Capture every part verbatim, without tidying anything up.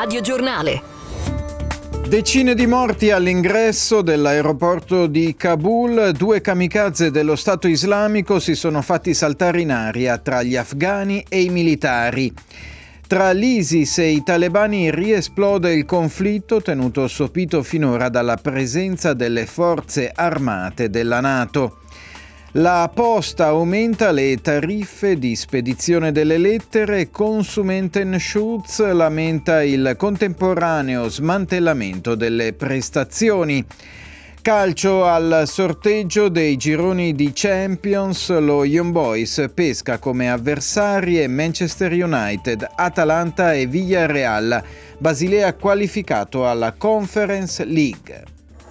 radiogiornale. Decine di morti all'ingresso dell'aeroporto di Kabul. Due kamikaze dello Stato Islamico si sono fatti saltare in aria tra gli afghani e i militari. Tra l'ISIS e i talebani riesplode il conflitto tenuto sopito finora dalla presenza delle forze armate della NATO. La Posta aumenta le tariffe di spedizione delle lettere. Consumentenschutz lamenta il contemporaneo smantellamento delle prestazioni. Calcio al sorteggio dei gironi di Champions. Lo Young Boys pesca come avversarie Manchester United, Atalanta e Villarreal. Basilea qualificato alla Conference League.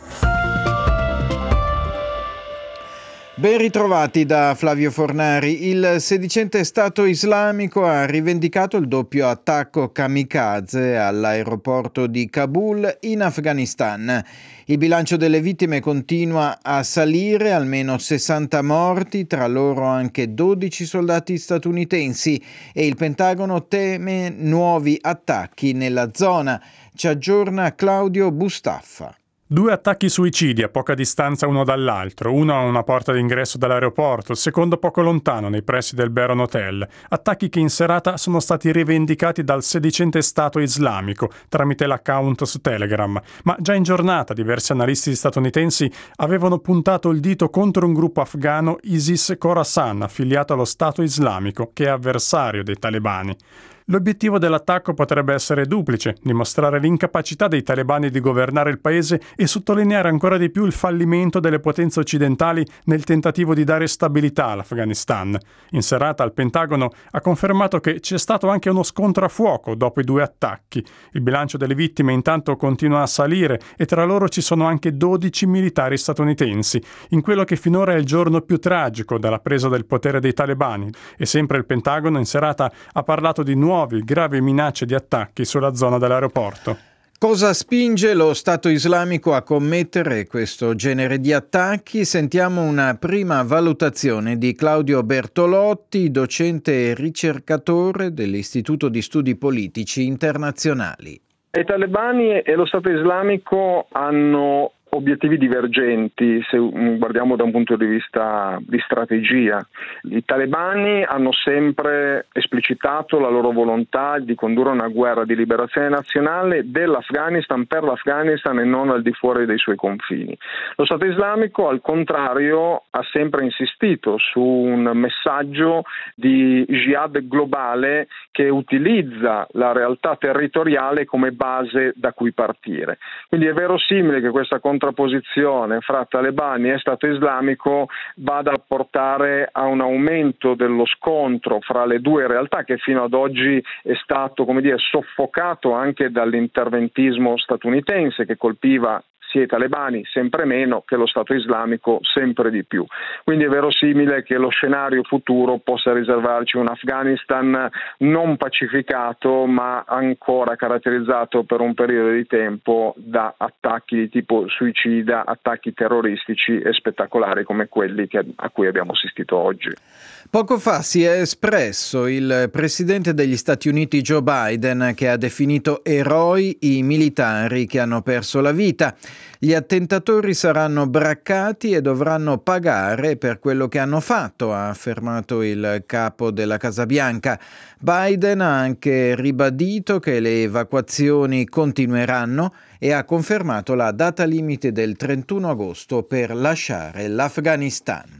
Ben ritrovati da Flavio Fornari. Il sedicente Stato Islamico ha rivendicato il doppio attacco kamikaze all'aeroporto di Kabul in Afghanistan. Il bilancio delle vittime continua a salire, almeno sessanta morti, tra loro anche dodici soldati statunitensi, e il Pentagono teme nuovi attacchi nella zona. Ci aggiorna Claudio Bustaffa. Due attacchi suicidi a poca distanza uno dall'altro, uno a una porta d'ingresso dell'aeroporto, il secondo poco lontano nei pressi del Beron Hotel. Attacchi che in serata sono stati rivendicati dal sedicente Stato Islamico tramite l'account su Telegram, ma già in giornata diversi analisti statunitensi avevano puntato il dito contro un gruppo afghano ISIS Khorasan affiliato allo Stato Islamico, che è avversario dei talebani. L'obiettivo dell'attacco potrebbe essere duplice: dimostrare l'incapacità dei talebani di governare il paese e sottolineare ancora di più il fallimento delle potenze occidentali nel tentativo di dare stabilità all'Afghanistan. In serata il Pentagono ha confermato che c'è stato anche uno scontro a fuoco dopo i due attacchi. Il bilancio delle vittime intanto continua a salire e tra loro ci sono anche dodici militari statunitensi, in quello che finora è il giorno più tragico dalla presa del potere dei talebani. E sempre il Pentagono in serata ha parlato di nuovi gravi minacce di attacchi sulla zona dell'aeroporto. Cosa spinge lo Stato Islamico a commettere questo genere di attacchi? Sentiamo una prima valutazione di Claudio Bertolotti, docente e ricercatore dell'Istituto di Studi Politici Internazionali. I talebani e lo Stato Islamico hanno obiettivi divergenti se guardiamo da un punto di vista di strategia. I talebani hanno sempre esplicitato la loro volontà di condurre una guerra di liberazione nazionale dell'Afghanistan per l'Afghanistan e non al di fuori dei suoi confini. Lo Stato Islamico, al contrario, ha sempre insistito su un messaggio di jihad globale che utilizza la realtà territoriale come base da cui partire. Quindi è verosimile che questa contrapposizione fra talebani e Stato Islamico vada a portare a un aumento dello scontro fra le due realtà, che fino ad oggi è stato, come dire, soffocato anche dall'interventismo statunitense, che colpiva sia i talebani sempre meno che lo Stato Islamico sempre di più. Quindi è verosimile che lo scenario futuro possa riservarci un Afghanistan non pacificato, ma ancora caratterizzato per un periodo di tempo da attacchi di tipo suicida, attacchi terroristici e spettacolari come quelli che, a cui abbiamo assistito oggi. Poco fa si è espresso il presidente degli Stati Uniti Joe Biden, che ha definito eroi i militari che hanno perso la vita. Gli attentatori saranno braccati e dovranno pagare per quello che hanno fatto, ha affermato il capo della Casa Bianca. Biden ha anche ribadito che le evacuazioni continueranno e ha confermato la data limite del trentuno agosto per lasciare l'Afghanistan.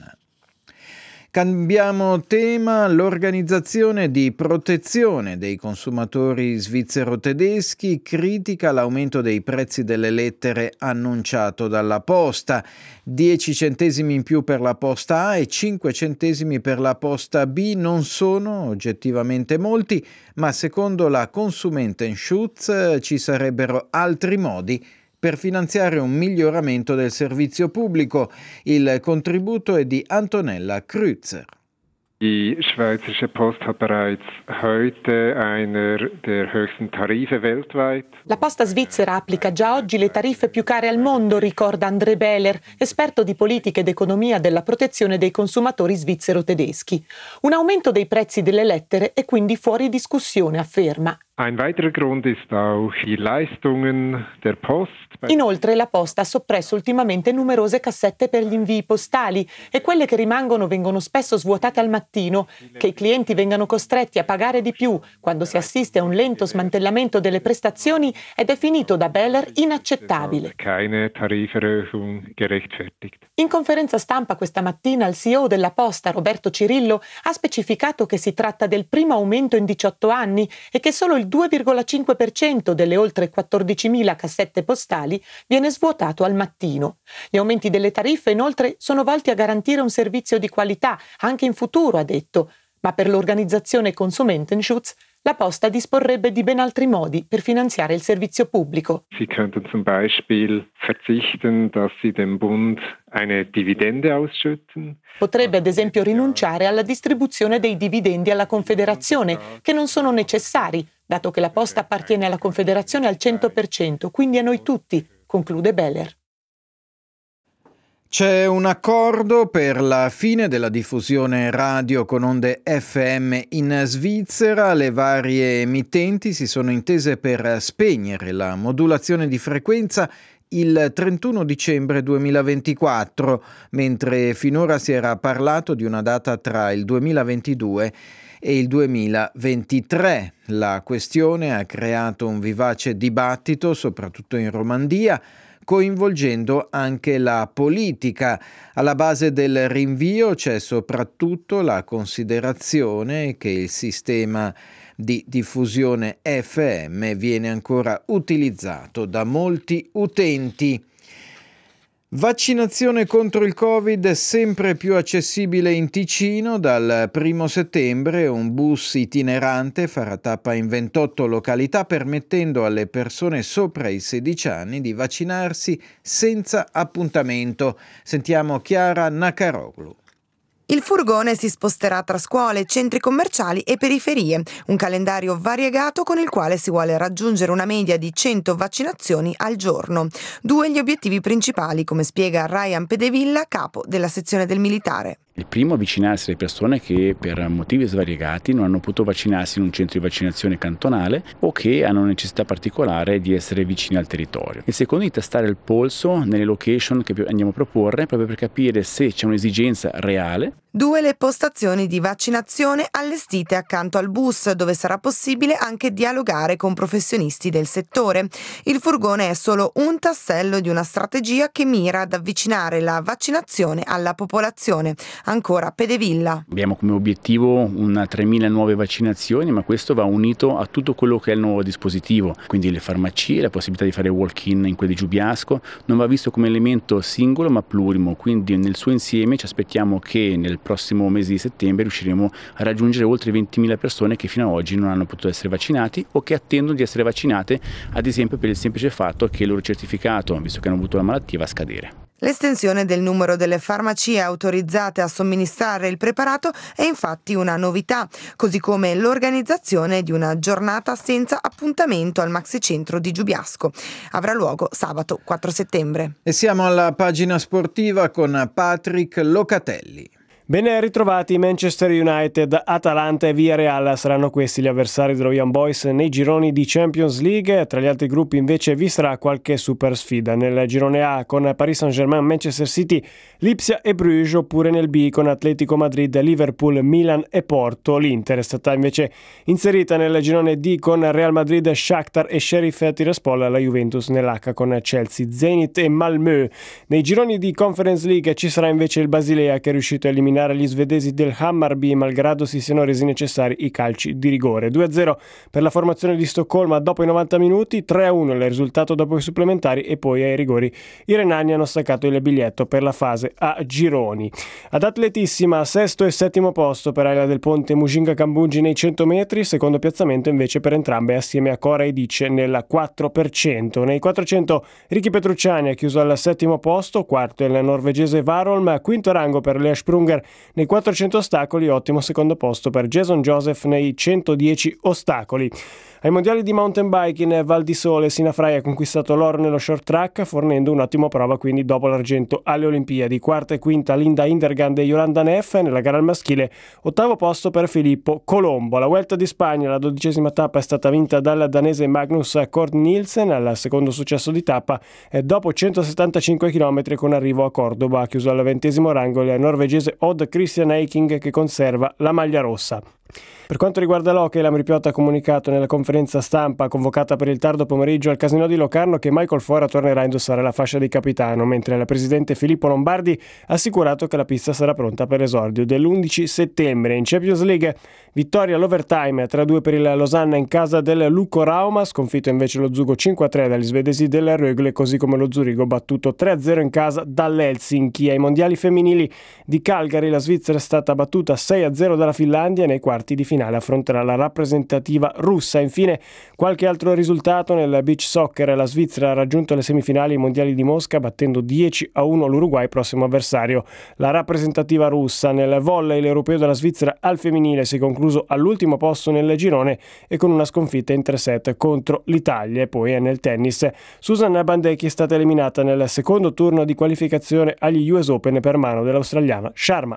Cambiamo tema. L'organizzazione di protezione dei consumatori svizzero-tedeschi critica l'aumento dei prezzi delle lettere annunciato dalla Posta. dieci centesimi in più per la posta A e cinque centesimi per la posta B non sono oggettivamente molti, ma secondo la Consumentenschutz ci sarebbero altri modi per finanziare un miglioramento del servizio pubblico. Il contributo è di Antonella Kreuzer. Die Schweizerische Post hat bereits heute einer der höchsten Tarife weltweit. La posta svizzera applica già oggi le tariffe più care al mondo, ricorda André Behler, esperto di politica ed economia della protezione dei consumatori svizzero-tedeschi. Un aumento dei prezzi delle lettere è quindi fuori discussione, afferma. Ein weiterer Grund ist auch die Leistungen der Post. Inoltre la Posta ha soppresso ultimamente numerose cassette per gli invii postali e quelle che rimangono vengono spesso svuotate al mattino. Che i clienti vengano costretti a pagare di più quando si assiste a un lento smantellamento delle prestazioni è definito da Behler inaccettabile. Keine Tariferhöhung gerechtfertigt. In conferenza stampa questa mattina il C E O della Posta, Roberto Cirillo, ha specificato che si tratta del primo aumento in diciotto anni e che solo il due virgola cinque per cento delle oltre quattordicimila cassette postali viene svuotato al mattino. Gli aumenti delle tariffe, inoltre, sono volti a garantire un servizio di qualità anche in futuro, ha detto, ma per l'organizzazione Konsumentenschutz la Posta disporrebbe di ben altri modi per finanziare il servizio pubblico. Sie könnten zum Beispiel verzichten, dass sie dem Bund eine Dividende ausschütten. Potrebbe ad esempio rinunciare alla distribuzione dei dividendi alla Confederazione, che non sono necessari, dato che la Posta appartiene alla Confederazione al cento per cento, quindi a noi tutti, conclude Behler. C'è un accordo per la fine della diffusione radio con onde F M in Svizzera. Le varie emittenti si sono intese per spegnere la modulazione di frequenza il trentuno dicembre duemilaventiquattro, mentre finora si era parlato di una data tra il duemilaventidue e il duemilaventitré. La questione ha creato un vivace dibattito, soprattutto in Romandia, coinvolgendo anche la politica. Alla base del rinvio c'è soprattutto la considerazione che il sistema di diffusione F M viene ancora utilizzato da molti utenti. Vaccinazione contro il Covid sempre più accessibile in Ticino. Dal primo settembre un bus itinerante farà tappa in ventotto località, permettendo alle persone sopra i sedici anni di vaccinarsi senza appuntamento. Sentiamo Chiara Nakaroglu. Il furgone si sposterà tra scuole, centri commerciali e periferie, un calendario variegato con il quale si vuole raggiungere una media di cento vaccinazioni al giorno. Due gli obiettivi principali, come spiega Ryan Pedevilla, capo della sezione del militare. Il primo, avvicinarsi alle persone che per motivi svariati non hanno potuto vaccinarsi in un centro di vaccinazione cantonale o che hanno necessità particolare di essere vicini al territorio. Il secondo, di testare il polso nelle location che andiamo a proporre, proprio per capire se c'è un'esigenza reale. Due le postazioni di vaccinazione allestite accanto al bus, dove sarà possibile anche dialogare con professionisti del settore. Il furgone è solo un tassello di una strategia che mira ad avvicinare la vaccinazione alla popolazione. Ancora Pedevilla. Abbiamo come obiettivo una tremila nuove vaccinazioni, ma questo va unito a tutto quello che è il nuovo dispositivo, quindi le farmacie, la possibilità di fare walk-in in quelli di Giubiasco, non va visto come elemento singolo ma plurimo, quindi nel suo insieme ci aspettiamo che nel prossimo mese di settembre riusciremo a raggiungere oltre ventimila persone che fino ad oggi non hanno potuto essere vaccinati o che attendono di essere vaccinate, ad esempio per il semplice fatto che il loro certificato, visto che hanno avuto la malattia, va a scadere. L'estensione del numero delle farmacie autorizzate a somministrare il preparato è infatti una novità, così come l'organizzazione di una giornata senza appuntamento al maxicentro di Giubiasco. Avrà luogo sabato quattro settembre. E siamo alla pagina sportiva con Patrick Locatelli. Ben ritrovati. Manchester United, Atalanta e Villarreal saranno questi gli avversari dello Young Boys nei gironi di Champions League. Tra gli altri gruppi invece vi sarà qualche super sfida. Nel girone A con Paris Saint-Germain, Manchester City, Lipsia e Bruges, oppure nel B con Atletico Madrid, Liverpool, Milan e Porto. L'Inter è stata invece inserita nel girone D con Real Madrid, Shakhtar e Sheriff Tiraspol, la Juventus nell'H con Chelsea, Zenit e Malmö. Nei gironi di Conference League ci sarà invece il Basilea, che è riuscito a eliminare gli svedesi del Hammarby malgrado si siano resi necessari i calci di rigore. due a zero per la formazione di Stoccolma dopo i novanta minuti, tre a uno il risultato dopo i supplementari e poi ai rigori i renani hanno staccato il biglietto per la fase a gironi. Ad atletissima, sesto e settimo posto per Ayla del Ponte e Mujinga Kambunji nei cento metri, secondo piazzamento invece per entrambe assieme a Cora e Dice nel quattro per cento. Nei quattrocento Ricky Petrucciani ha chiuso al settimo posto, quarto il norvegese Warholm, quinto rango per Lea Sprunger nei quattrocento ostacoli, ottimo secondo posto per Jason Joseph nei centodieci ostacoli. Ai mondiali di mountain bike in Val di Sole, Sina Frey ha conquistato l'oro nello short track, fornendo un'ottima prova quindi dopo l'argento alle Olimpiadi. Quarta e quinta Linda Hindergand e Yolanda Neff. Nella gara al maschile ottavo posto per Filippo Colombo. La Vuelta di Spagna, la dodicesima tappa è stata vinta dal danese Magnus Cort Nielsen al secondo successo di tappa e dopo centosettantacinque chilometri con arrivo a Cordoba. Ha chiuso al ventesimo rango il norvegese Odd Christian Eiking, che conserva la maglia rossa. Per quanto riguarda l'hockey, l'Amripiota ha comunicato nella conferenza stampa convocata per il tardo pomeriggio al Casinò di Locarno che Michael Fora tornerà a indossare la fascia di capitano, mentre il presidente Filippo Lombardi ha assicurato che la pista sarà pronta per l'esordio dell'undici settembre. In Champions League, vittoria all'overtime tre a due per il Losanna in casa del Lucco Rauma, sconfitto invece lo Zugo cinque a tre dagli svedesi del Rögle, così come lo Zurigo battuto tre a zero in casa dall'Helsinki. Ai mondiali femminili di Calgary, la Svizzera è stata battuta sei a zero dalla Finlandia e nei quarti di finale affronterà la rappresentativa russa. Infine, qualche altro risultato nel beach soccer: la Svizzera ha raggiunto le semifinali ai mondiali di Mosca battendo dieci a uno l'Uruguay, prossimo avversario la rappresentativa russa. Nel volley, l'europeo della Svizzera al femminile si è concluso all'ultimo posto nel girone e con una sconfitta in tre set contro l'Italia. E poi nel tennis, Susan Bandecchi è stata eliminata nel secondo turno di qualificazione agli U S Open per mano dell'australiana Sharma.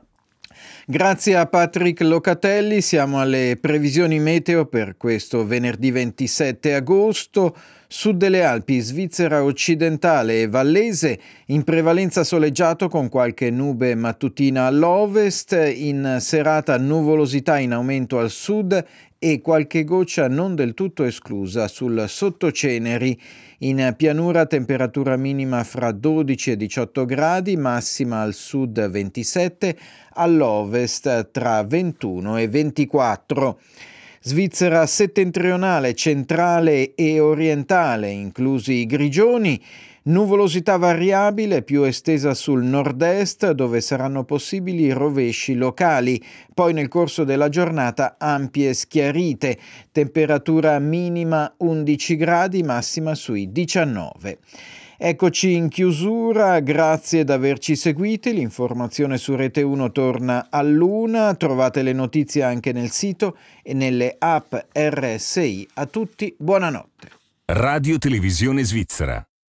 Grazie a Patrick Locatelli. Siamo alle previsioni meteo per questo venerdì ventisette agosto. Sud delle Alpi, Svizzera occidentale e vallese, in prevalenza soleggiato con qualche nube mattutina all'ovest, in serata nuvolosità in aumento al sud e qualche goccia non del tutto esclusa sul Sottoceneri. In pianura temperatura minima fra dodici e diciotto gradi, massima al sud ventisette, all'ovest tra ventuno e ventiquattro. Svizzera settentrionale, centrale e orientale, inclusi i grigioni, nuvolosità variabile più estesa sul nord-est, dove saranno possibili rovesci locali. Poi nel corso della giornata ampie schiarite, temperatura minima undici gradi, massima sui diciannove. Eccoci in chiusura, grazie ad averci seguiti. L'informazione su Rete uno torna all'una, trovate le notizie anche nel sito e nelle app R S I. A tutti, buonanotte. Radio Televisione Svizzera.